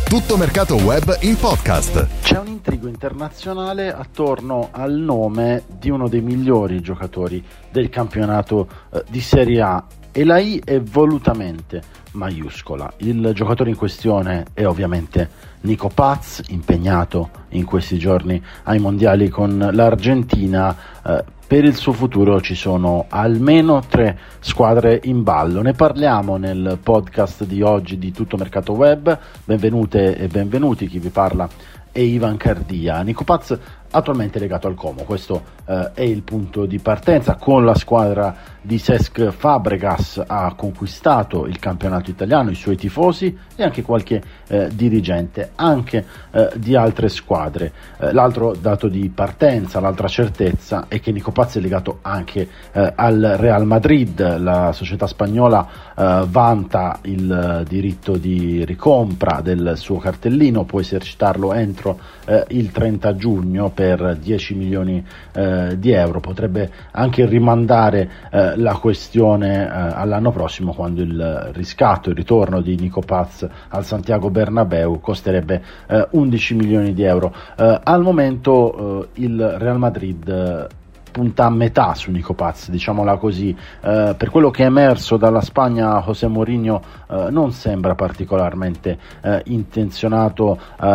Tutto Mercato Web in podcast. C'è un intrigo internazionale attorno al nome di uno dei migliori giocatori del campionato di Serie A e la I è volutamente maiuscola. Il giocatore in questione è ovviamente Nico Paz, impegnato in questi giorni ai mondiali con l'Argentina. Per il suo futuro ci sono almeno 3 squadre in ballo. Ne parliamo nel podcast di oggi di Tutto Mercato Web. Benvenute e benvenuti, chi vi parla è Ivan Cardia. Nico Paz attualmente legato al Como, questo è il punto di partenza. Con la squadra di Cesc Fabregas ha conquistato il campionato italiano, i suoi tifosi e anche qualche dirigente anche di altre squadre. L'altro dato di partenza, l'altra certezza è che Nico Paz è legato anche al Real Madrid. La società spagnola vanta il diritto di ricompra del suo cartellino, può esercitarlo entro il 30 giugno per 10 milioni di euro. Potrebbe anche rimandare la questione all'anno prossimo, quando il riscatto, il ritorno di Nico Paz al Santiago Bernabéu costerebbe 11 milioni di euro. Al momento il Real Madrid punta a metà su Nico Paz, diciamola così. Per quello che è emerso dalla Spagna, José Mourinho non sembra particolarmente intenzionato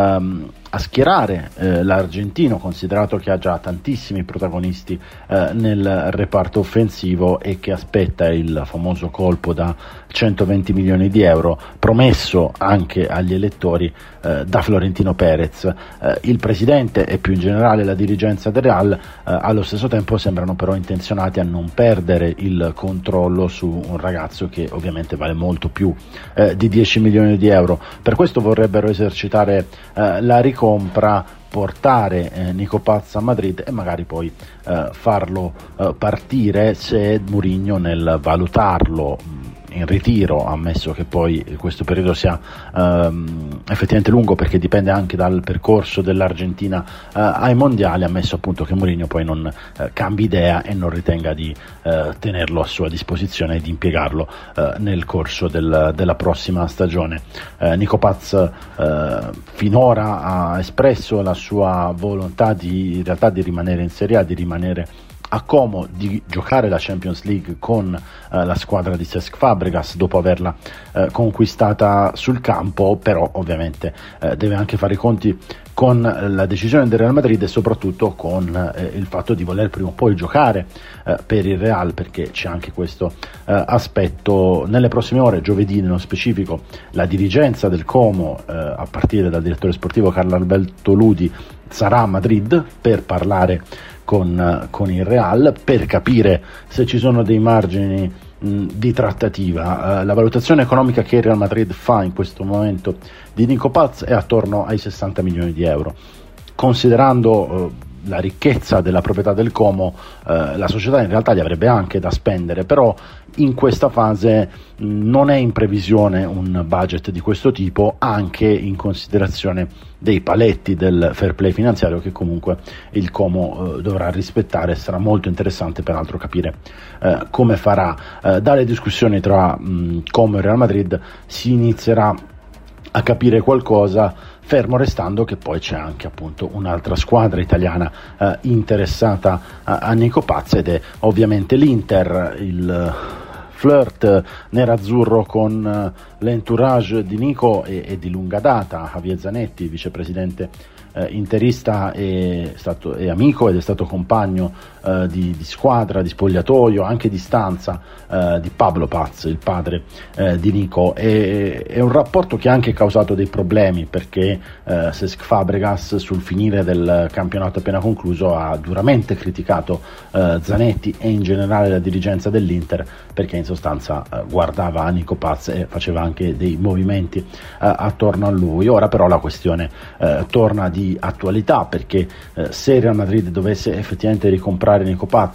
a schierare l'argentino, considerato che ha già tantissimi protagonisti nel reparto offensivo e che aspetta il famoso colpo da 120 milioni di euro promesso anche agli elettori da Florentino Perez. Il presidente e più in generale la dirigenza del Real allo stesso tempo sembrano però intenzionati a non perdere il controllo su un ragazzo che ovviamente vale molto più di 10 milioni di euro. Per questo vorrebbero esercitare la ricompra, portare Nico Paz a Madrid e magari poi farlo partire se Mourinho, nel valutarlo in ritiro, ammesso che poi questo periodo sia effettivamente lungo, perché dipende anche dal percorso dell'Argentina ai mondiali, ammesso appunto che Mourinho poi non cambi idea e non ritenga di tenerlo a sua disposizione e di impiegarlo nel corso della prossima stagione. Nico Paz finora ha espresso la sua volontà in realtà di rimanere in Serie A, di rimanere a Como, di giocare la Champions League con la squadra di Cesc Fabregas dopo averla conquistata sul campo, però ovviamente deve anche fare i conti con la decisione del Real Madrid e soprattutto con il fatto di voler prima o poi giocare per il Real, perché c'è anche questo aspetto. Nelle prossime ore, giovedì nello specifico, la dirigenza del Como, a partire dal direttore sportivo Carlo Alberto Ludi, sarà a Madrid per parlare con il Real, per capire se ci sono dei margini di trattativa. La valutazione economica che il Real Madrid fa in questo momento di Nico Paz è attorno ai 60 milioni di euro. Considerando la ricchezza della proprietà del Como, la società in realtà gli avrebbe anche da spendere, però in questa fase non è in previsione un budget di questo tipo, anche in considerazione dei paletti del fair play finanziario che comunque il Como dovrà rispettare. Sarà molto interessante peraltro capire come farà. Dalle discussioni tra Como e Real Madrid si inizierà a capire qualcosa, fermo restando che poi c'è anche appunto un'altra squadra italiana interessata a Nico Paz, ed è ovviamente l'Inter. Il flirt nerazzurro con l'entourage di Nico è di lunga data. Javier Zanetti, vicepresidente interista, è amico ed è stato compagno di squadra, di spogliatoio, anche di stanza di Pablo Paz, il padre di Nico. È un rapporto che ha anche causato dei problemi, perché Cesc Fabregas sul finire del campionato appena concluso ha duramente criticato Zanetti e in generale la dirigenza dell'Inter, perché in sostanza guardava a Nico Paz e faceva anche dei movimenti attorno a lui. Ora però la questione torna di attualità, perché se Real Madrid dovesse effettivamente ricomprare Nico Paz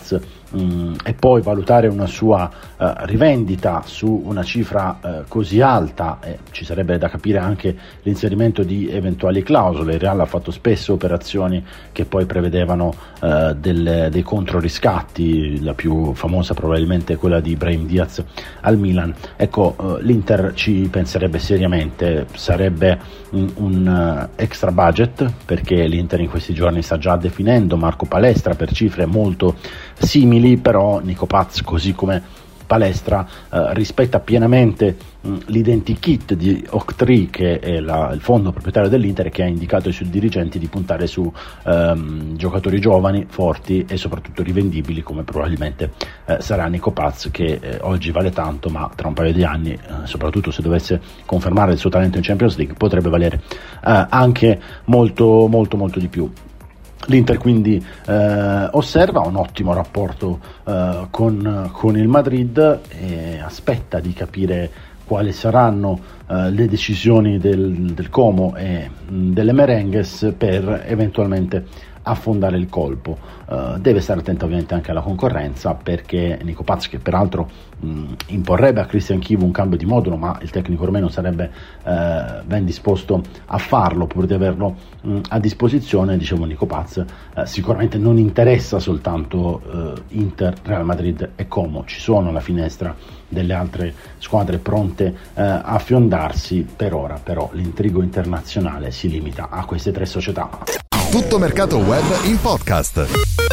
e poi valutare una sua rivendita su una cifra così alta, ci sarebbe da capire anche l'inserimento di eventuali clausole. Il Real ha fatto spesso operazioni che poi prevedevano dei controriscatti, la più famosa probabilmente è quella di Brahim Diaz al Milan. Ecco, l'Inter ci penserebbe seriamente, sarebbe un extra budget, perché l'Inter in questi giorni sta già definendo Marco Palestra per cifre molto simili, però Nico Paz, così come Palestra, rispetta pienamente l'identikit di Octree, che è il fondo proprietario dell'Inter, che ha indicato ai suoi dirigenti di puntare su giocatori giovani, forti e soprattutto rivendibili, come probabilmente sarà Nico Paz, che oggi vale tanto, ma tra un paio di anni, soprattutto se dovesse confermare il suo talento in Champions League, potrebbe valere anche molto molto molto di più. L'Inter quindi osserva un ottimo rapporto con il Madrid e aspetta di capire quali saranno le decisioni del Como e delle Merengues per eventualmente affondare il colpo. Deve stare attento ovviamente anche alla concorrenza, perché Nico Paz, che peraltro imporrebbe a Christian Chivu un cambio di modulo, ma il tecnico ormeno sarebbe ben disposto a farlo pur di averlo a disposizione. Dicevo, Nico Paz sicuramente non interessa soltanto Inter, Real Madrid e Como, ci sono alla finestra delle altre squadre pronte a fiondarsi. Per ora però l'intrigo internazionale si limita a queste tre società. Tutto Mercato Web in podcast.